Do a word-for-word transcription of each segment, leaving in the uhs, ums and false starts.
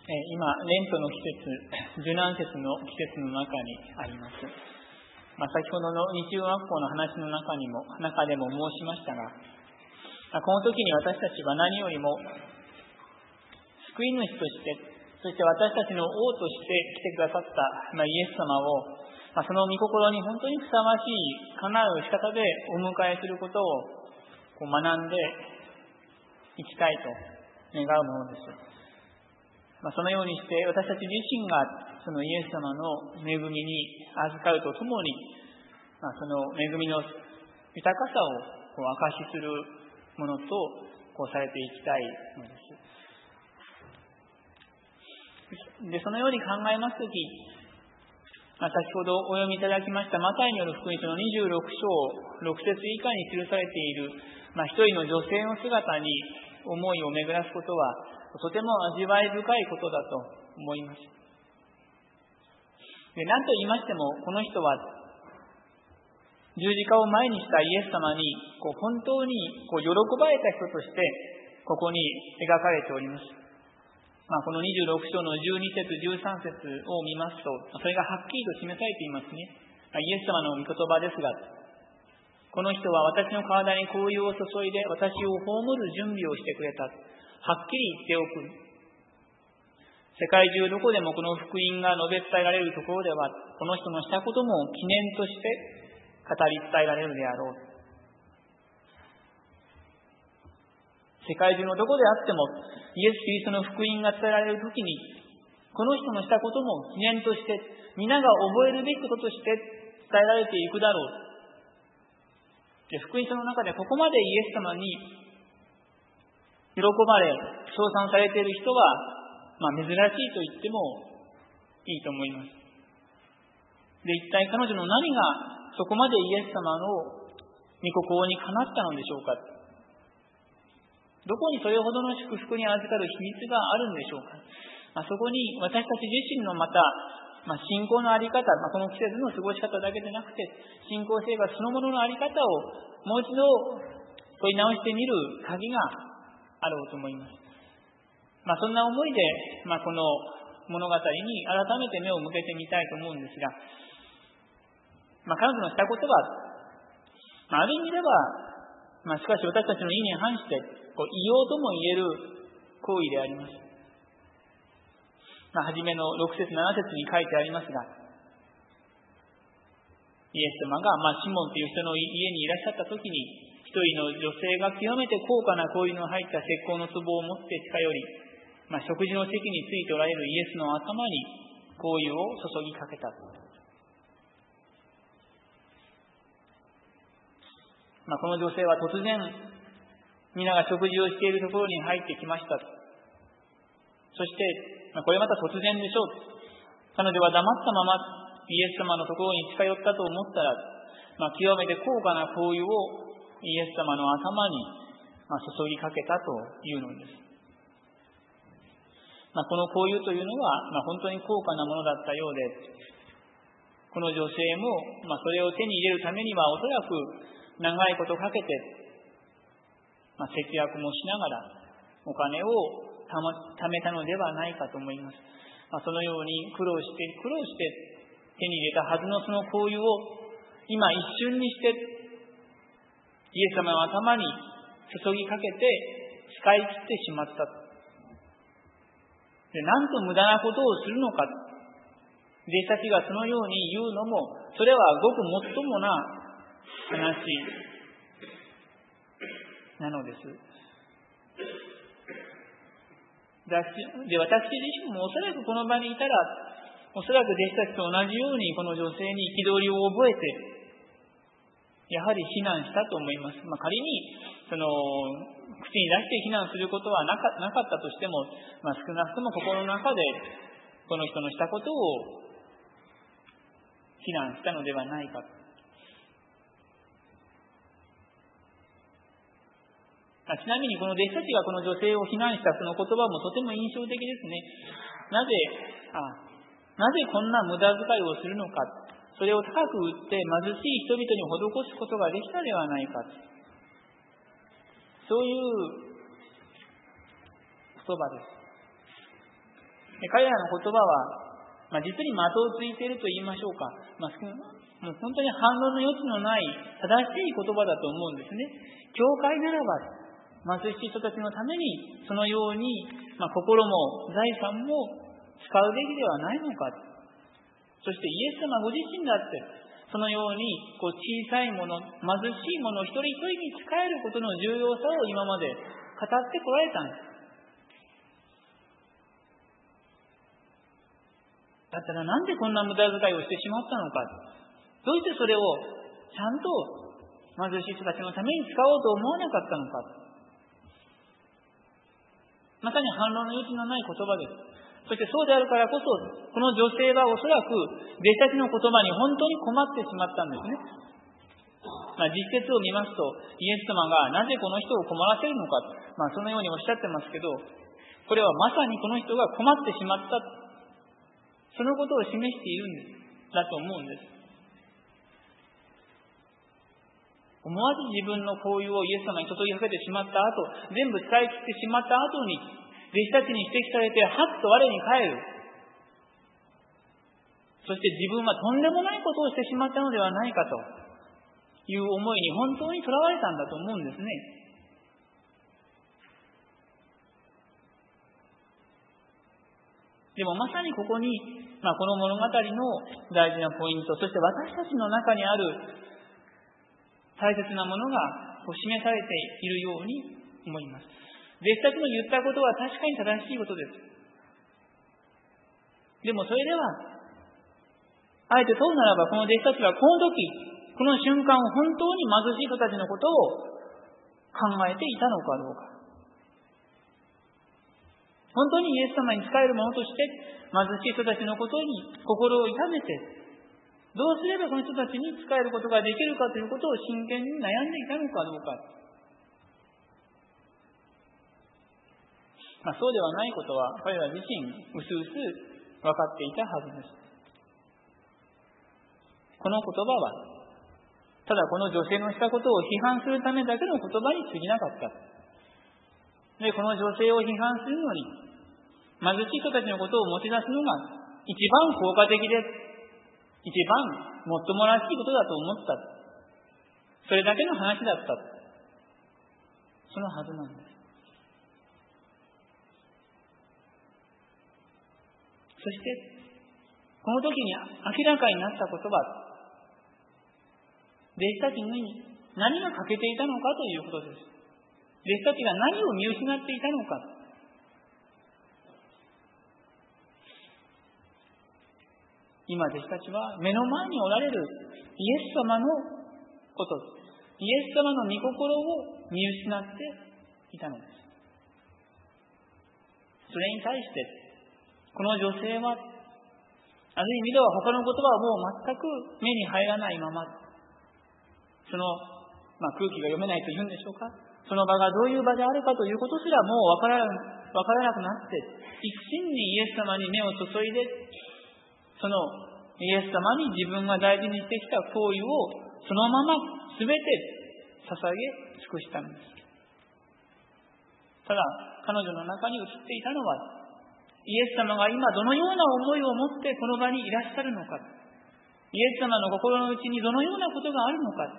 今、レントの季節、受難節の季節の中にあります。まあ、先ほどの日曜学校の話の中にも、中でも申しましたが、この時に私たちは何よりも、救い主として、そして私たちの王として来てくださった、まあ、イエス様を、まあ、その御心に本当にふさわしい、叶う仕方でお迎えすることをこう学んでいきたいと願うものです。まあ、そのようにして私たち自身がそのイエス様の恵みに預かるとともに、まあ、その恵みの豊かさをこう証しするものとこうされていきたいのです。で、そのように考えますとき、まあ、先ほどお読みいただきましたマタイによる福音書のにじゅうろくしょうろくせつ以下に記されている、まあ、一人の女性の姿に思いを巡らすことはとても味わい深いことだと思います。で、何と言いましても、この人は十字架を前にしたイエス様にこう本当にこう喜ばれた人としてここに描かれております。まあ、このにじゅうろくしょうのじゅうにせつじゅうさんせつを見ますと、それがはっきりと示されていますね。イエス様の御言葉ですが、この人は私の体に香油を注いで私を葬る準備をしてくれた。はっきり言っておく。世界中どこでもこの福音が述べ伝えられるところでは、この人のしたことも記念として語り伝えられるであろう。世界中のどこであっても、イエス・キリストの福音が伝えられるときに、この人のしたことも記念として、皆が覚えるべきこととして伝えられていくだろう。で、福音書の中でここまでイエス様に喜ばれ、称賛されている人は、まあ、珍しいと言ってもいいと思います。で、一体彼女の何がそこまでイエス様の御心にかなったのでしょうか。どこにそれほどの祝福に預かる秘密があるんでしょうか。まあ、そこに私たち自身のまた、まあ、信仰のあり方、まあ、この季節の過ごし方だけでなくて、信仰生活そのもののあり方をもう一度問い直してみる鍵があろうと思います。まあ、そんな思いで、まあ、この物語に改めて目を向けてみたいと思うんですが、まあ、彼女のしたことは、まあ、ある意味では、まあ、しかし私たちの意に反してこう異様とも言える行為であります。まあ、初めのろくせつななせつに書いてありますが、イエス様が、まあ、シモンという人の家にいらっしゃった時に、一人の女性が極めて高価な香油の入った石膏の壺を持って近寄り、まあ、食事の席についておられるイエスの頭に香油を注ぎかけた。まあ、この女性は突然、皆が食事をしているところに入ってきました。そして、まあ、これまた突然でしょう。彼女は黙ったままイエス様のところに近寄ったと思ったら、まあ、極めて高価な香油をイエス様の頭に注ぎかけたというのです。まあ、この香油というのは、まあ、本当に高価なものだったようで、この女性も、まあ、それを手に入れるためにはおそらく長いことかけて、まあ、節約もしながらお金を貯めたのではないかと思います。まあ、そのように苦労して苦労して手に入れたはずのその香油を今一瞬にしてイエス様の頭に注ぎかけて使い切ってしまった。で、なんと無駄なことをするのか。弟子たちがそのように言うのも、それはごくもっともな話なのです。で、私自身もおそらくこの場にいたら、おそらく弟子たちと同じようにこの女性に憤りを覚えて、やはり非難したと思います。まあ、仮にその口に出して非難することはな か, なかったとしても、まあ、少なくとも心の中でこの人のしたことを非難したのではないか。ちなみにこの弟子たちがこの女性を非難したその言葉もとても印象的ですね。なぜあなぜこんな無駄遣いをするのか。それを高く売って貧しい人々に施すことができたではないか。そういう言葉です。 彼らの言葉は、まあ、実に的をついていると言いましょうか。まあ、もう本当に反論の余地のない正しい言葉だと思うんですね。教会ならば、貧しい人たちのために、そのように、まあ、心も財産も使うべきではないのか。そしてイエス様ご自身だって、そのようにこう小さいもの、貧しいもの、一人一人に仕えることの重要さを今まで語ってこられたんです。だったらなんでこんな無駄遣いをしてしまったのか。どうしてそれをちゃんと貧しい人たちのために使おうと思わなかったのか。まさに反論の余地のない言葉です。そしてそうであるからこそ、この女性はおそらく弟子たちの言葉に本当に困ってしまったんですね。まあ、実節を見ますと、イエス様がなぜこの人を困らせるのか、まあ、そのようにおっしゃってますけど、これはまさにこの人が困ってしまった、そのことを示しているんです。だと思うんです。思わず自分の行為をイエス様に注ぎかけてしまった後、全部使い切ってしまった後に、弟子たちに指摘されて、はっと我に返る。そして自分はとんでもないことをしてしまったのではないかという思いに本当にとらわれたんだと思うんですね。でもまさにここに、まあ、この物語の大事なポイント、そして私たちの中にある大切なものが示されているように思います。弟子たちの言ったことは確かに正しいことです。でもそれでは、あえて問うならば、この弟子たちはこの時、この瞬間を本当に貧しい人たちのことを考えていたのかどうか。本当にイエス様に仕える者として、貧しい人たちのことに心を痛めて、どうすればこの人たちに仕えることができるかということを真剣に悩んでいたのかどうか。まあ、そうではないことは彼ら自身うすうす分かっていたはずです。この言葉はただこの女性のしたことを批判するためだけの言葉に過ぎなかった。で、この女性を批判するのに貧しい人たちのことを持ち出すのが一番効果的で一番もっともらしいことだと思った。それだけの話だった。そのはずなんです。そして、この時に明らかになった言葉、弟子たちに何が欠けていたのかということです。弟子たちが何を見失っていたのか。今、弟子たちは目の前におられるイエス様のこと、イエス様の御心を見失っていたのです。それに対して、この女性は、ある意味では他の言葉はもう全く目に入らないまま、その、まあ、空気が読めないというんでしょうか。その場がどういう場であるかということすらもうわからな、わからなくなって、一心にイエス様に目を注いで、そのイエス様に自分が大事にしてきた行為をそのまま全て捧げ尽くしたのです。ただ、彼女の中に映っていたのは、イエス様が今どのような思いを持ってこの場にいらっしゃるのか、イエス様の心の内にどのようなことがあるのか、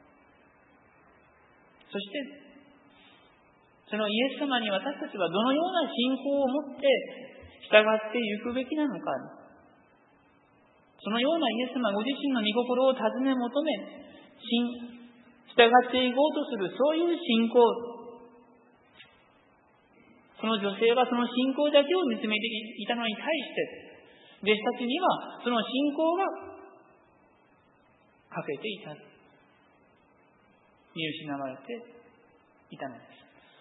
そしてそのイエス様に私たちはどのような信仰を持って従っていくべきなのか、そのようなイエス様ご自身の御心を尋ね求め、従っていこうとする、そういう信仰、その女性はその信仰だけを見つめていたのに対して、弟子たちにはその信仰が欠けていた。見失われていたのです。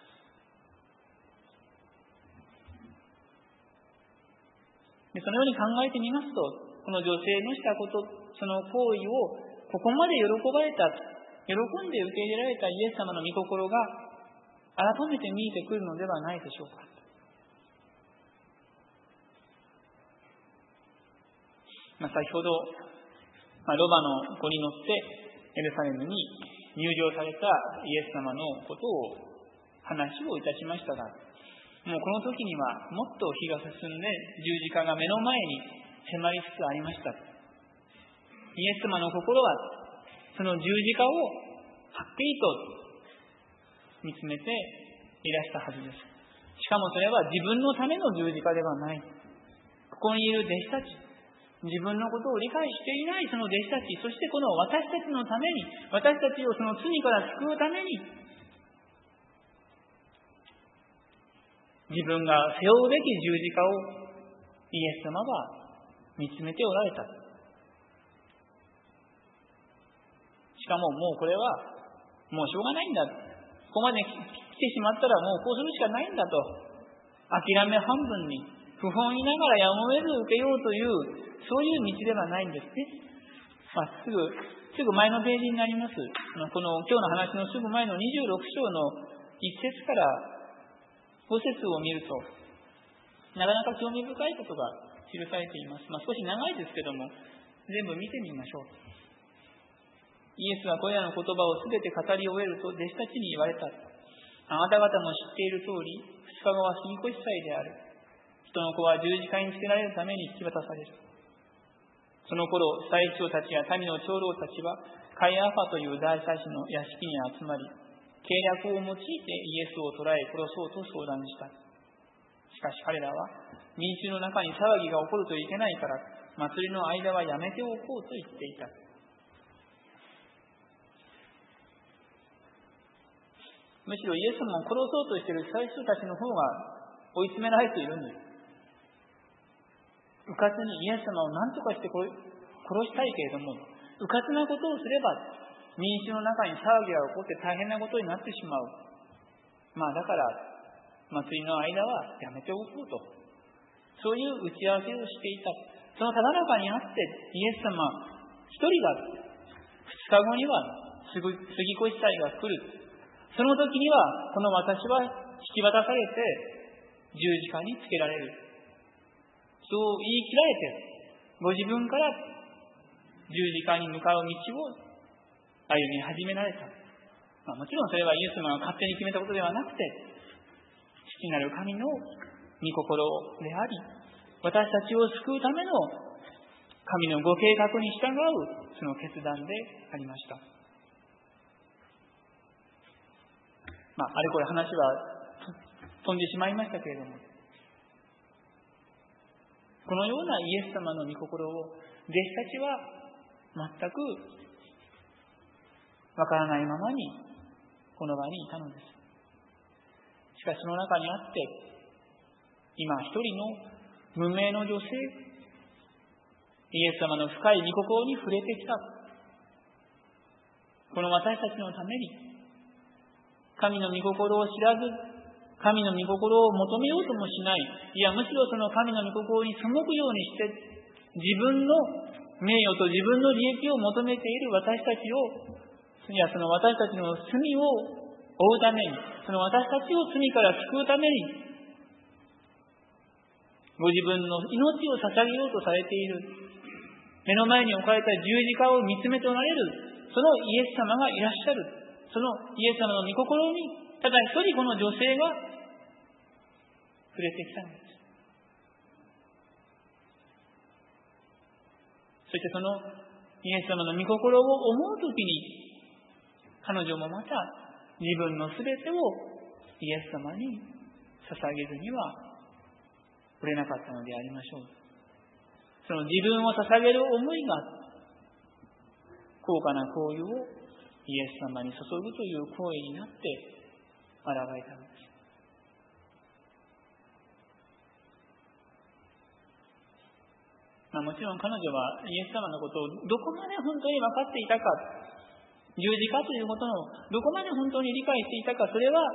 で、そのように考えてみますと、この女性のしたこと、その行為をここまで喜ばれた、喜んで受け入れられたイエス様の御心が改めて見えてくるのではないでしょうか。まあ、先ほど、まあ、ロバの子に乗ってエルサレムに入場されたイエス様のことを話をいたしましたが、 もうこの時にはもっと日が進んで十字架が目の前に迫りつつありました。イエス様の心はその十字架をはっきりと見つめていらしたはずです。しかもそれは自分のための十字架ではない。ここにいる弟子たち、自分のことを理解していないその弟子たち、そしてこの私たちのために、私たちをその罪から救うために、自分が背負うべき十字架をイエス様は見つめておられた。しかももうこれはもうしょうがないんだ。ここまで来てしまったらもうこうするしかないんだと、諦め半分に不本意ながらやむを得ず受けようというそういう道ではないんですね。まあ、すぐすぐ前のページになります。この今日の話のすぐ前のにじゅうろく章のいち節からご節を見ると、なかなか興味深いことが記されています。まあ、少し長いですけども、全部見てみましょう。イエスはこれらの言葉をすべて語り終えると弟子たちに言われた。あなた方も知っている通り、二日後は杉越祭である。人の子は十字架につけられるために引き渡される。その頃、祭司長たちや民の長老たちは、カイアファという大祭司の屋敷に集まり、計略を用いてイエスを捕らえ殺そうと相談した。しかし彼らは、民衆の中に騒ぎが起こるといけないから、祭りの間はやめておこうと言っていた。むしろイエス様を殺そうとしている祭司長たちの方が追い詰められているんです。うかつにイエス様を何とかして殺したいけれども、うかつなことをすれば民衆の中に騒ぎが起こって大変なことになってしまう。まあだから祭りの間はやめておこうと、そういう打ち合わせをしていた。そのただ中にあってイエス様一人が二日後には杉越祭が来る。その時にはこの私は引き渡されて十字架につけられる。そう言い切られて、ご自分から十字架に向かう道を歩み始められた。まあ、もちろんそれはイエス様が勝手に決めたことではなくて、父なる神の御心であり、私たちを救うための神のご計画に従うその決断でありました。まあ、あれこれ話は飛んでしまいましたけれども、このようなイエス様の御心を弟子たちは全くわからないままにこの場にいたのです。しかしその中にあって、今一人の無名の女性、イエス様の深い御心に触れてきた。この私たちのために神の御心を知らず、神の御心を求めようともしない、いやむしろその神の御心に背くようにして自分の名誉と自分の利益を求めている私たちを、いやその私たちの罪を負うために、その私たちを罪から救うためにご自分の命を捧げようとされている、目の前に置かれた十字架を見つめておられるそのイエス様がいらっしゃる。そのイエス様の御心にただ一人この女性が触れてきたのです。そしてそのイエス様の御心を思うときに、彼女もまた自分のすべてをイエス様に捧げずには触れなかったのでありましょう。その自分を捧げる思いが高価な行為をイエス様に注ぐという行為になって現れたのです。まあ、もちろん彼女はイエス様のことをどこまで本当に分かっていたか、十字架ということのどこまで本当に理解していたか、それは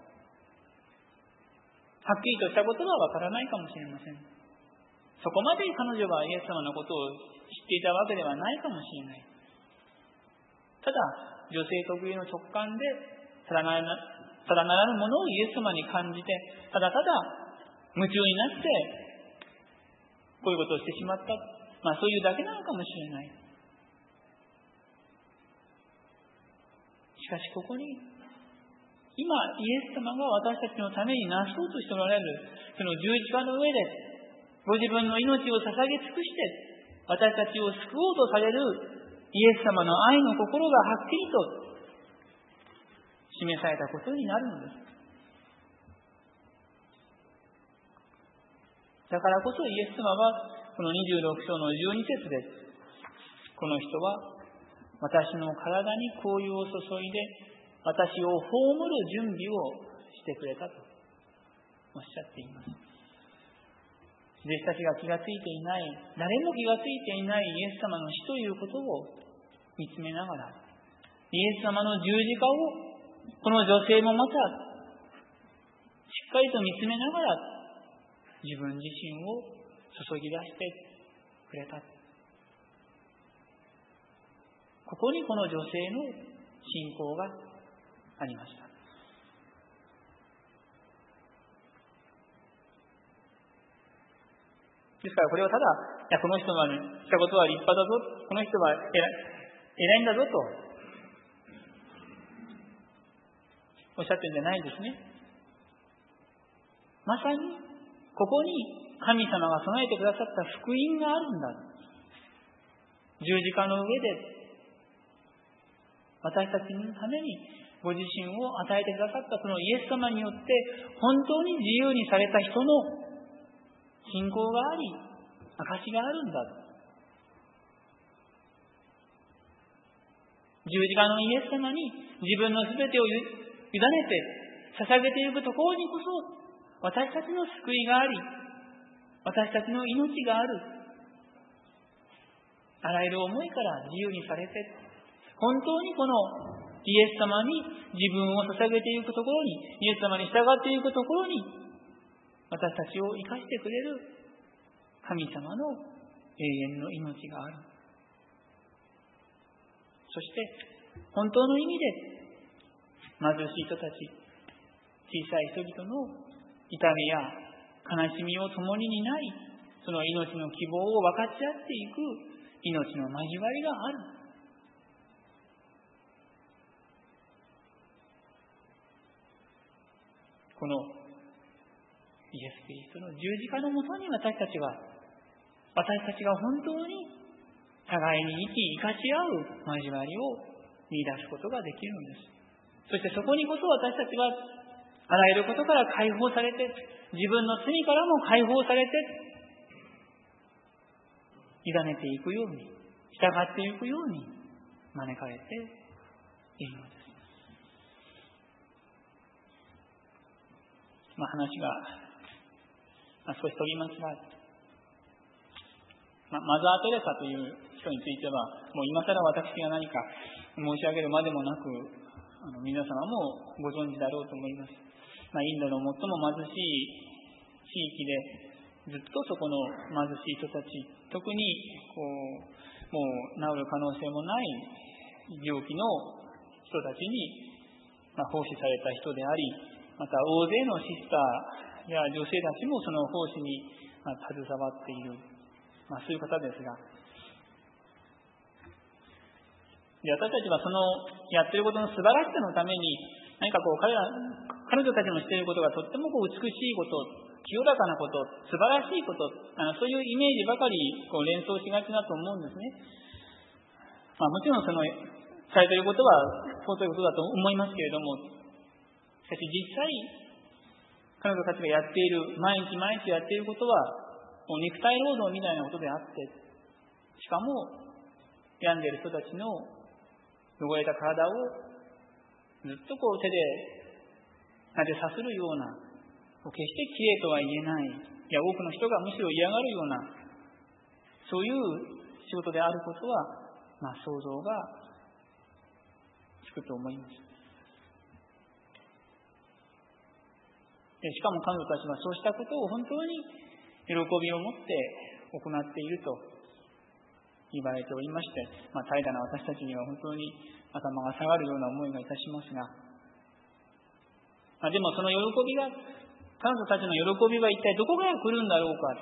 はっきりとしたことは分からないかもしれません。そこまで彼女はイエス様のことを知っていたわけではないかもしれない。ただ女性特有の直感でただならぬものをイエス様に感じて、ただただ夢中になってこういうことをしてしまった、まあそういうだけなのかもしれない。しかしここに今、イエス様が私たちのためになそうとしておられる、その十字架の上で、ご自分の命を捧げ尽くして、私たちを救おうとされるイエス様の愛の心がはっきりと示されたことになるのです。だからこそイエス様は、このにじゅうろく章のじゅうに節で、この人は私の体に香油を注いで、私を葬る準備をしてくれたとおっしゃっています。弟子たちが気がついていない、誰も気がついていないイエス様の死ということを見つめながら、イエス様の十字架をこの女性もまたしっかりと見つめながら自分自身を注ぎ出してくれた。ここにこの女性の信仰がありました。ですからこれをただ、いやこの人がしたことは立派だぞ、この人は偉い、偉いんだぞとおっしゃってるんじゃないんですね。まさにここに神様が備えてくださった福音があるんだ。十字架の上で私たちのためにご自身を与えてくださったそのイエス様によって本当に自由にされた人の信仰があり、証があるんだ。十字架のイエス様に自分のすべてを委ねて捧げていくところにこそ私たちの救いがあり、私たちの命がある。あらゆる思いから自由にされて、本当にこのイエス様に自分を捧げていくところに、イエス様に従っていくところに、私たちを生かしてくれる神様の永遠の命がある。そして本当の意味で貧しい人たち、小さい人々の痛みや悲しみを共に担い、その命の希望を分かち合っていく命の交わりがある。このイエス・キリストの十字架のもとに私たちは、私たちが本当に互いに生き生かし合う交わりを見出すことができるのです。そしてそこにこそ私たちはあらゆることから解放されて、自分の罪からも解放されて、委ねていくように、従っていくように招かれているのです。まあ、話が、まあ、少し飛びますが、まあ、マザー・テレサという人については、もう今更私が何か申し上げるまでもなく、あの皆様もご存知だろうと思います。まあ、インドの最も貧しい地域で、ずっとそこの貧しい人たち、特にこうもう治る可能性もない病気の人たちに、まあ、奉仕された人であり、また大勢のシスターや女性たちもその奉仕に携わっている、まあ、そういう方ですが、で私たちはそのやっていることの素晴らしさのために、何かこう彼ら彼女たちのしていることがとってもこう美しいこと、清らかなこと、素晴らしいこと、あのそういうイメージばかりこう連想しがちだと思うんですね。まあ、もちろんそのされていることは尊いことだと思いますけれども、しかし実際彼女たちがやっている、毎日毎日やっていることはもう肉体労働みたいなことであって、しかも病んでいる人たちの汚れた体をずっとこう手で撫でさするような、決してきれいとは言えない、いや多くの人がむしろ嫌がるような、そういう仕事であることは、まあ、想像がつくと思います。でしかも彼女たちはそうしたことを本当に喜びを持って行っていると言われておりまして、まあ、怠惰な私たちには本当に頭が下がるような思いがいたしますが、まあ、でもその喜びが、彼女たちの喜びは一体どこから来るんだろうか、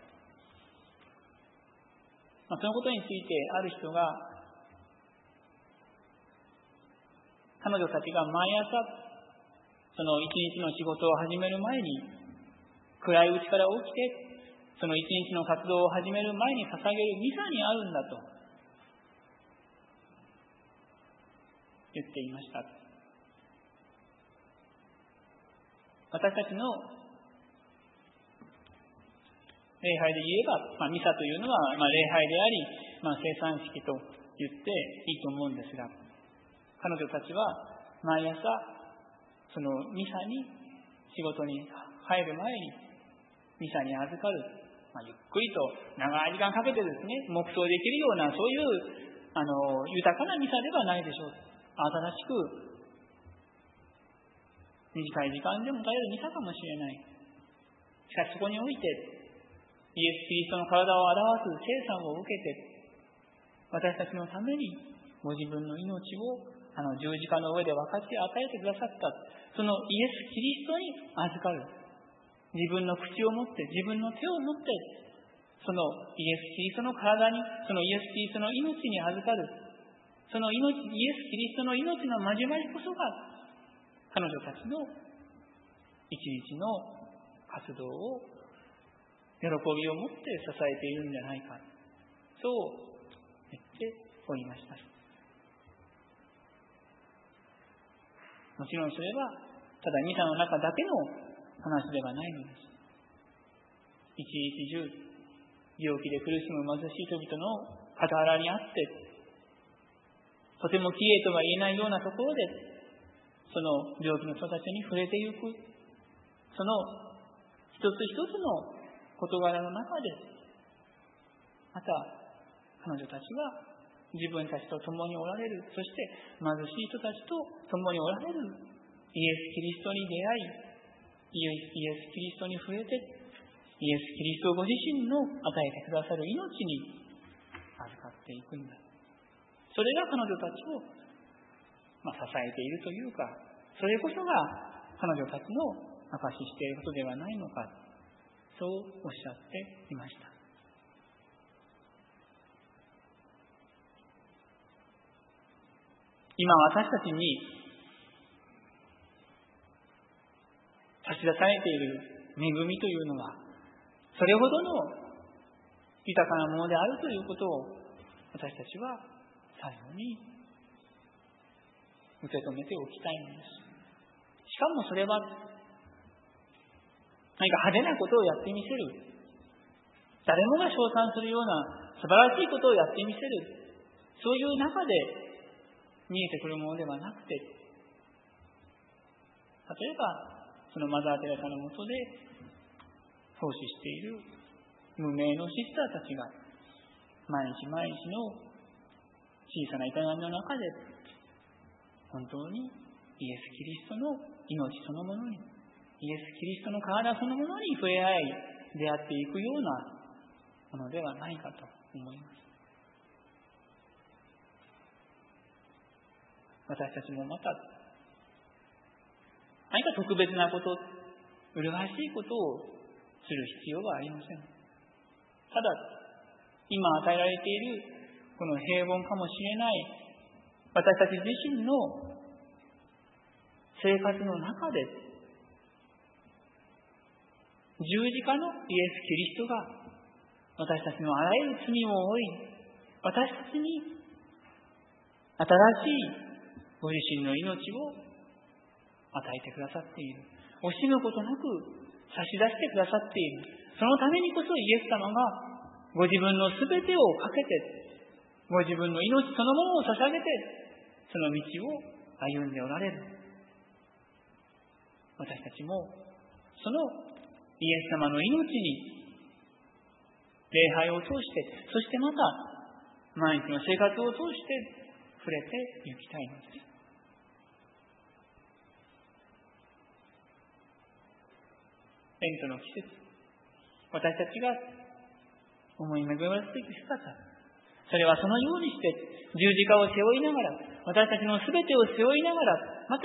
まあ、そのことについてある人が、彼女たちが毎朝その一日の仕事を始める前に、暗いうちから起きて、その一日の活動を始める前に捧げるミサにあるんだと言っていました。私たちの礼拝で言えば、まあ、ミサというのは、まあ、礼拝であり、まあ、生産式と言っていいと思うんですが、彼女たちは毎朝そのミサに仕事に入る前にミサに預かる、まあ、ゆっくりと長い時間かけてですね黙想できるようなそういうあの豊かなミサではないでしょう。新しく短い時間でも耐えるミサかもしれない。しかしそこにおいてイエス・キリストの体を表す聖餐を受けて、私たちのためにご自分の命をあの十字架の上で分かち与えてくださった、そのイエス・キリストに預かる。自分の口を持って、自分の手を持って、そのイエス・キリストの体に、そのイエス・キリストの命に預かる。その命、イエス・キリストの命の交わりこそが、彼女たちの一日の活動を喜びを持って支えているんじゃないか、そう言っておりました。もちろんそれはただミサの中だけの話ではないのです。一日中病気で苦しむ貧しい人々の傍らにあって、とてもきれいとは言えないようなところでその病気の人たちに触れていく、その一つ一つの事柄の中で、また彼女たちは自分たちと共におられる、そして貧しい人たちと共におられるイエス・キリストに出会い、イエス・キリストに触れて、イエス・キリストご自身の与えてくださる命に預かっていくんだ。それが彼女たちを、まあ、支えているというか、それこそが彼女たちの証ししていることではないのか、そうおっしゃっていました。今私たちに差し出されている恵みというのは、それほどの豊かなものであるということを私たちは最後に受け止めておきたいのです。しかもそれは何か派手なことをやってみせる、誰もが称賛するような素晴らしいことをやってみせる、そういう中で見えてくるものではなくて、例えばそのマザー・テレサのもとで奉仕している無名のシスターたちが毎日毎日の小さな営みの中で本当にイエス・キリストの命そのものに、イエス・キリストの体そのものに触れ合い出会っていくようなものではないかと思います。私たちもまた何か特別なこと、麗しいことをする必要はありません。ただ今与えられているこの平凡かもしれない私たち自身の生活の中で、十字架のイエス・キリストが私たちのあらゆる罪を負い、私たちに新しいご自身の命を与えてくださっている。惜しむことなく差し出してくださっている。そのためにこそイエス様がご自分のすべてをかけて、ご自分の命そのものを捧げて、その道を歩んでおられる。私たちもそのイエス様の命に礼拝を通して、そしてまた毎日の生活を通して触れていきたいのです。レントの季節、私たちが思い巡らせていく姿、それはそのようにして十字架を背負いながら、私たちのすべてを背負いながら、また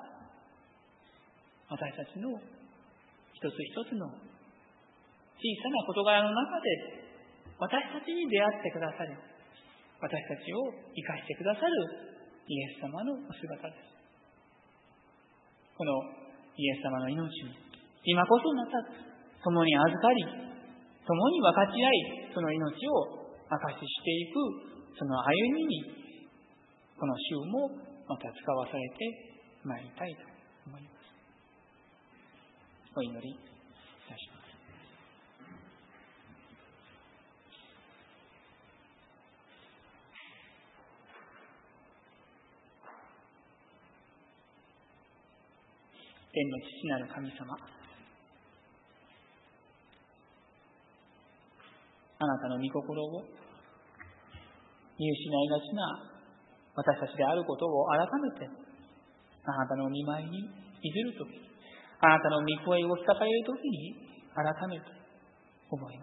私たちの一つ一つの小さな事柄の中で私たちに出会ってくださる、私たちを生かしてくださるイエス様のお姿です。このイエス様の命を今こそまた共に預かり、共に分かち合い、その命を証ししていくその歩みにこの週もまた使わされてまいりたいと思います。お祈りいたします。天の父なる神様、あなたの御心を見失いがちな私たちであることを改めてあなたの御前にいずるとき、あなたの御声を聞かされるときに改めて思います。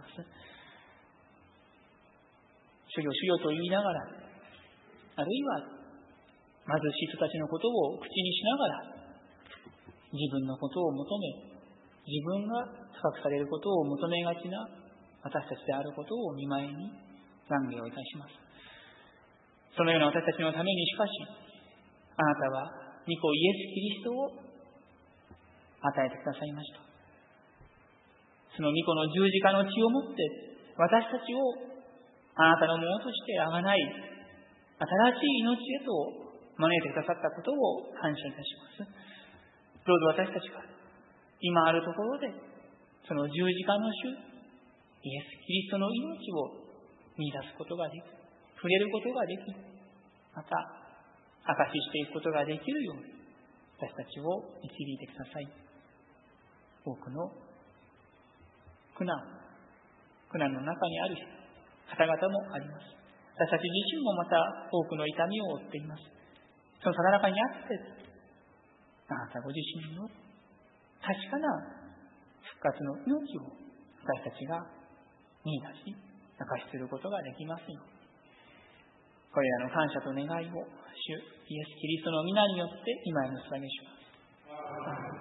主よ主よと言いながら、あるいは貧しい人たちのことを口にしながら、自分のことを求め、自分が高くされることを求めがちな私たちであることを御前に懺悔をいたします。そのような私たちのためにしかし、あなたは御子イエス・キリストを与えてくださいました。その御子の十字架の血をもって私たちをあなたのものとしてあがない新しい命へと招いてくださったことを感謝いたします。どうぞ私たちが今あるところでその十字架の主イエス・キリストの命を見出すことができ、触れることができ、また証ししていくことができるように私たちを導いてください。多くの苦難苦難の中にある方々もあります。私たち自身もまた多くの痛みを負っています。そのただ中にあってあなたご自身の確かな復活の命を私たちが見出し明かしすることができますように、これらの感謝と願いを主イエス・キリストの皆によって今への捧げします。